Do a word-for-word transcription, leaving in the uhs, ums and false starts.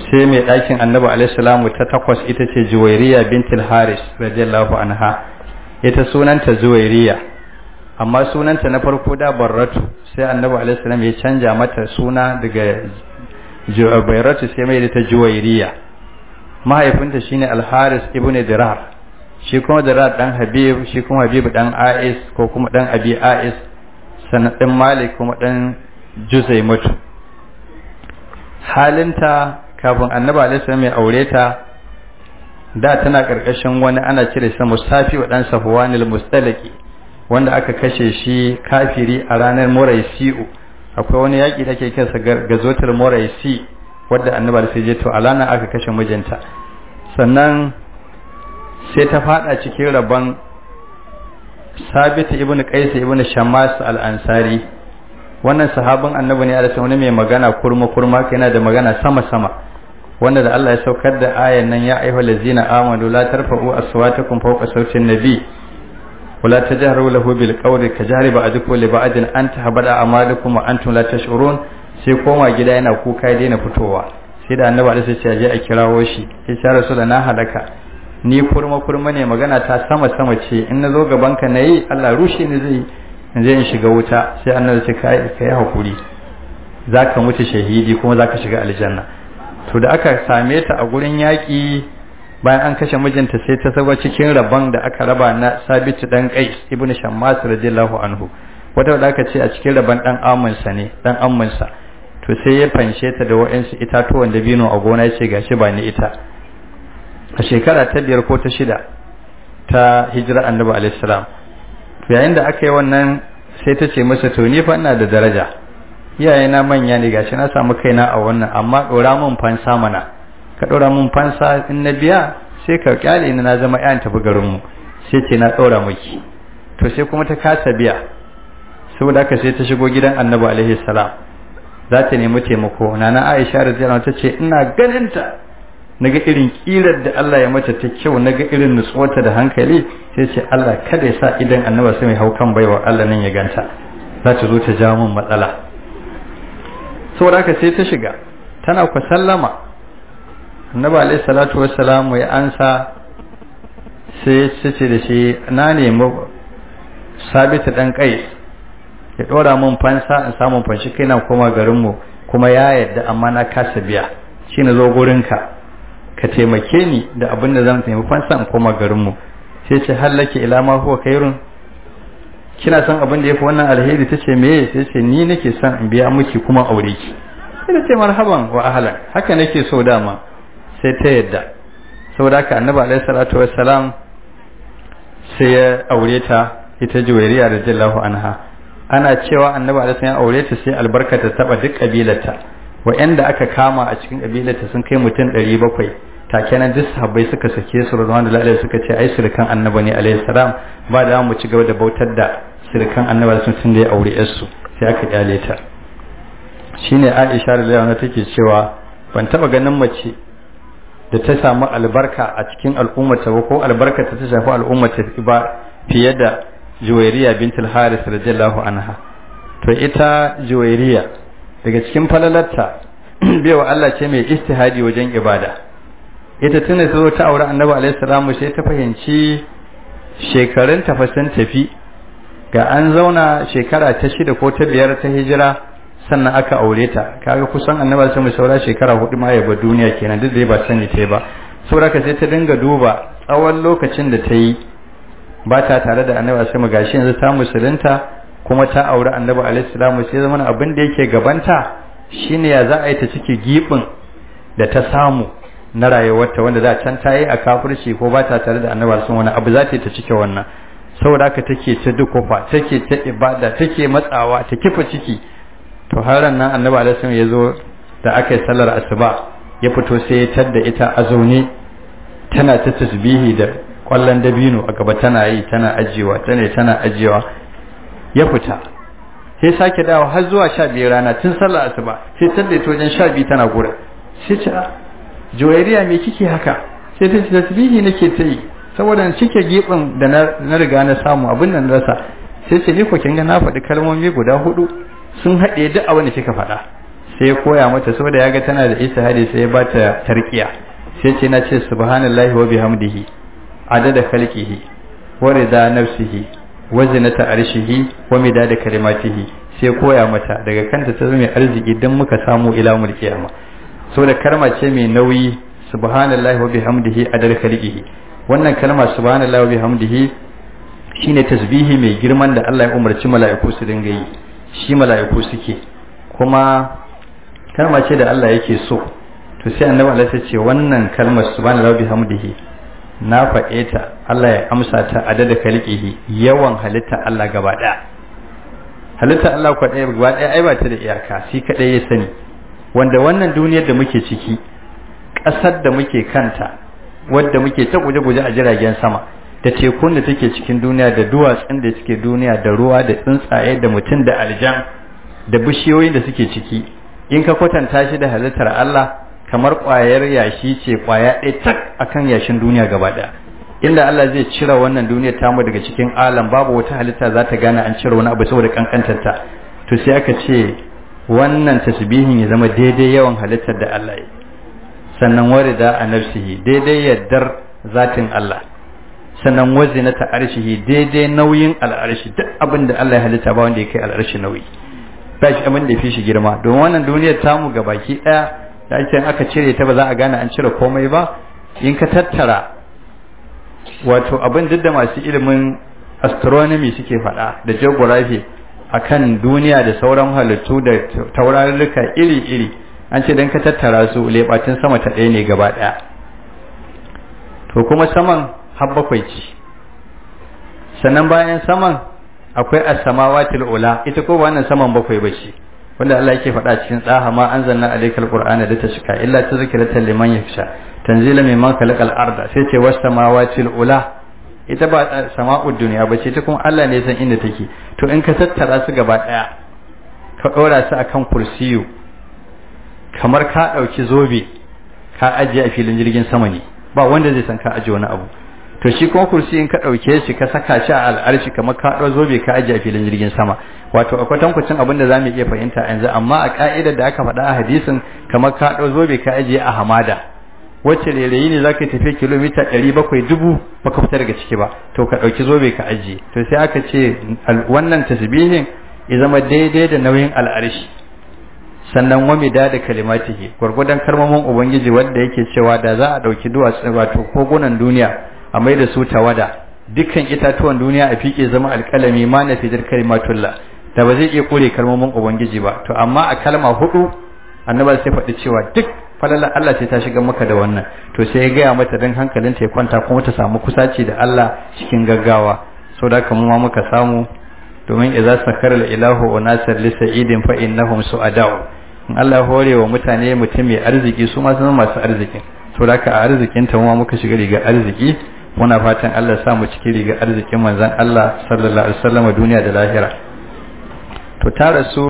sai mai ɗakin annabi alaihi salamu ta takwas ita ce Juwairiya bintul Haris radiyallahu anha, ita sunanta Juwairiya amma sunanta na farko da Barratu, sai annabi alaihi salam ya canja mata suna daga Barratu sai mai ta Juwairiya. Mahaifinta shine Al-Haris ibn Dirar, shi kuma Dirar dan Habib, shi kuma Habib dan Ais ko kuma dan Abi Ais, sannan dan Malik kuma dan Juzaimatu. Halinta kafin annabi alaihi salam ya aure ta da tana karkashin wani ana cire sa Mustafi wa dan Safwan al-Mustalaki, wanda aka kashe shi kafiri a ranar Muraisi'u. Akwai wani yaki da ake kiransa gazotul Muraisi wanda annabi alaihi salam ya to alana aka kashe mijinta. Sannan sai ta fada cikin rabon Sabit ibn Qais ibn Shammas al-Ansari. Wannan sahabin annabi ne alaihi wani mai magana kurma kurma yana da magana sama sama, wanda da Allah ya saukar da ayan nan, ya ayyuhal ladzina amanu la tarfa'u aswatakum fawqa sawti an-nabi wala tajharu lahu bil qawli kajari ba'dukum li ba'din an tahbada a'malukum wa antum la tash'urun. Sai koma gida yana kuka ya daina fitowa, sai da annabi alaihi ya je a kirawo shi, sai ya rasul na halaka, ni kurma kurma ne magana ta sama sama ce, in nazo gaban ka nayi Allah rushe ni zai in je in shiga wuta. Sai annabi ce kai kai hakuri, zaka mutu shahidi kuma zaka shiga aljanna. To da aka same ta a gurin yaki bayan an kashe mijinta, sai ta saba cikin rabon da aka raba na Sabit dan Qais ibnu Shammas radiyallahu anhu, wata da aka ce a cikin rabon dan amminsa ne, dan amminsa. To sai ya fanshe ta da wa'ansu itatuwan dabino a gona, ya ce gashi ba ni ita. A shekara ta biyar ko ta shida ta hijira annabi alaihi salam, yayin da aka yi wannan sai ta ce masa to ni fa ina da daraja, iyaye na manya ne, gashi na samu kaina a wannan, amma dora mun fansa mana, ka dora mun fansa in na biya sai ka kyale ni na zama ƴan tafi garin mu. Sai ce na dora miki. To sai kuma ta kasa biya, saboda haka sai ta shigo gidan annabi alaihi salam za ta nemi taimako. Nana Aisha radiyallahu anha ta ce ina ganin ta naga irin kirar da Allah ya mata ta kyau, naga irin nutsuwarta da hankali, sai ce Allah kada ya sa idan annaba sai mai haukan baiwa Allah nan ya ganta, za ta zo ta jawo min matsala. Saboda haka sai ta shiga, tana ku sallama, annabi alaihi salatu wassalamu ya ansa, sai ya ce da shi na nemi Sabit dan Qais ya dora min fansa in samu fanshi kaina koma garin mu, kuma ya yarda amma na kasa biya, shine zo gurinka ka taimake ni da abin da zan taimaki fansa in koma garinmu. Sai ce hallaki ila ma huwa khairun, kina son abin da yafi wannan alheri? Tace meye? Sai ce ni nake son in biya miki kuma aure ki. Sai ta ce marhaban wa ahlan, haka nake so dama. Sai ta yadda. Saboda haka annabi alaihi salatu wassalam sai ya aure ta, ita Juwairiya radiyallahu anha. Ana cewa annabi alaihi salam ya aure ta sai albarka ta taba duk kabilarta, wa'anda aka kama a cikin kabilarta sun kai mutum ɗari bakwai. Take nan duk sahabbai suka sake su radiyallahu anhu, suka ce ai sirkan annabi ne alaihi salam, ba da mu ci gaba da bautar da sirkan annabi sun tun da ya aure yarsu, sai aka kyale ta. Shine Aisha radiyallahu anha take cewa ban taba ganin mace da ta samu albarka a cikin al'ummata ba, ko albarka ta shafi al'ummata ba fiye da Juwairiya bintul Haris radiyallahu anha. To ita Juwairiya daga cikin falalarta baiwa Allah ce mai istihadi wajen ibada. Ita tuna ta zo ta aure annabi alaihi salamu, sai ta fahimci shekarun ta fasan tafi, ga an zauna shekara ta shida ko ta biyar ta hijira sannan aka aure ta. Kaga kusan annabi sai mu saura shekara hudu ma ya ba duniya kenan, duk da ba sani ta ba. Saboda sai ta dinga duba tsawon lokacin da ta yi ba ta tare da annabi sai mu gashi yanzu ta musulunta kuma ta aure annabi alaihi salamu, sai zaman abin da yake gabanta shine ya za a yi ta cike gibin da ta samu na rayuwarta, wanda za can ta yi a kafirci ko ba ta tare da annabi sun wani abu za ta yi ta cike wannan. Saboda haka take ta dukufa, take ta ibada, take matsawa, ta kifa ciki. To har nan annabi alaihi ya zo da aka yi sallar asuba, ya fito sai ya tadda ita a zaune tana ta tasbihi da kwallon dabino a gaba, tana yi tana ajiyewa, tana tana ajiyewa. Ya fita sai sake dawo har zuwa sha biyu rana tun sallar asuba, sai tadda ita wajen sha biyu tana gura. Sai ta Juwairiya me kike haka? Sai ta ce tasbihi nake ta yi saboda in cike gibin da na riga na samu abin nan rasa. Sai ce ni ko kin ga na faɗi kalmomi guda hudu sun haɗe duk abin da kika faɗa. sai ya koya mata saboda ya ga tana da istihadi sai ya ba ta tarqiya sai ce na ce subhanallahi wa bihamdihi adada khalqihi wa rida nafsihi wa zinata arshihi wa midada kalimatihi sai koya mata daga kanta ta zama arziki dan muka samu ila mul kiyama saboda kalma ce mai nauyi subhanallahi wa bihamdihi adada khalqihi wannan kalma subhanallahi wa bihamdihi shine tasbihi mai girman da Allah ya umarci mala'iku su dinga yi shi mala'iku suke kuma kalma ce da Allah yake so to sai annabi Allah ya ce wannan kalmar subhanallahi wa bihamdihi na faɗe ta Allah ya amsa ta adada khalqihi yawan halitta Allah gaba ɗaya halitta Allah kwa ɗaya gaba ɗaya ai ba ta da iyaka shi kadai ya sani wanda wannan duniyar da muke ciki ƙasar da muke kanta wadda muke ta guje-guje a jiragen sama da tekun da take cikin duniya da duwatsun da suke duniya da ruwa da tsuntsaye da mutum da aljan da bishiyoyin da suke ciki in ka kwatanta shi da halittar Allah kamar ƙwayar yashi ce ƙwaya ɗaya tak akan yashin duniya gaba ɗaya inda Allah zai cire wannan duniyar tamu daga cikin alam babu wata halitta za ta gane an cire wani abu saboda kankantarta to sai aka ce wannan tasbihin ya zama daidai yawan halittar da Allah ya sannan warida a nafsihi daidai yaddar zatin Allah sannan wazinata arshihi daidai nauyin al'arshi duk abin da Allah ya halitta ba wanda ya kai al'arshi nauyi ba shi abin da ya fi shi girma don wannan duniyar tamu ga baki daya da ake aka cire ta ba za a gane an cire komai ba in ka tattara wato abin duk da masu ilimin astronomy suke faɗa da geography akan duniya da sauran halittu da taurarruka iri-iri an ce dan ka tattara su lebatin sama ta ɗaya ne gaba ɗaya to kuma saman har bakwai ce sannan bayan saman akwai as-samawatil ula ita ko wannan saman bakwai bace wanda Allah yake faɗa cikin tsaha ma anzalna alaykal qur'ana litashqa illa tadhkiratan liman yakhsha tanzila mimman khalaqal arda sai ce was-samawatil ula ita ba sama'ud dunya bace ita kuma Allah ne san inda take to in ka tattara su gaba daya ka dora su akan kursiyu kamar ka dauki zobe ka ajiye a filin jirgin sama ne ba wanda zai san ka ajiye wani abu to shi kuma kursi in ka dauke shi ka saka shi a al'arshi kamar ka dau zobe ka ajiye a filin jirgin sama wato akwai tankucin abin da zamu iya fahimta yanzu amma a ka'idar da aka faɗa a hadisin kamar ka dau zobe ka ajiye a hamada wacce rairayi ne zaka tafi kilomita ɗari bakwai dubu baka fita daga ciki ba to ka dauki zobe ka ajiye to sai aka ce wannan tasbihin ya zama daidai da nauyin al'arshi sannan wa mida da kalimatihi gurgudan kalmomin ubangiji wanda yake cewa da za a dauki duwatsu wato kogunan duniya a mai da su tawada dukkan itatuwan duniya a fike zama alkalami ma na fidir kalimatullah da ba zai iya kore kalmomin ubangiji ba to amma a kalma hudu annabi sai faɗi cewa duk falala Allah sai ta shiga maka da wannan to sai ya gaya mata dan hankalinta ya kwanta kuma ta samu kusaci da Allah cikin gaggawa saboda haka mu ma muka samu domin idza sakara ilahu wa nasar li sa'idin fa innahum su'adau in Allah hore wa mutane mutum mai arziki su ma sun masu arziki saboda haka a arzikin ta mu ma muka shiga riga arziki muna fatan Allah ya sa mu cikin riga arzikin manzon Allah sallallahu alaihi wasallam duniya da lahira to ta rasu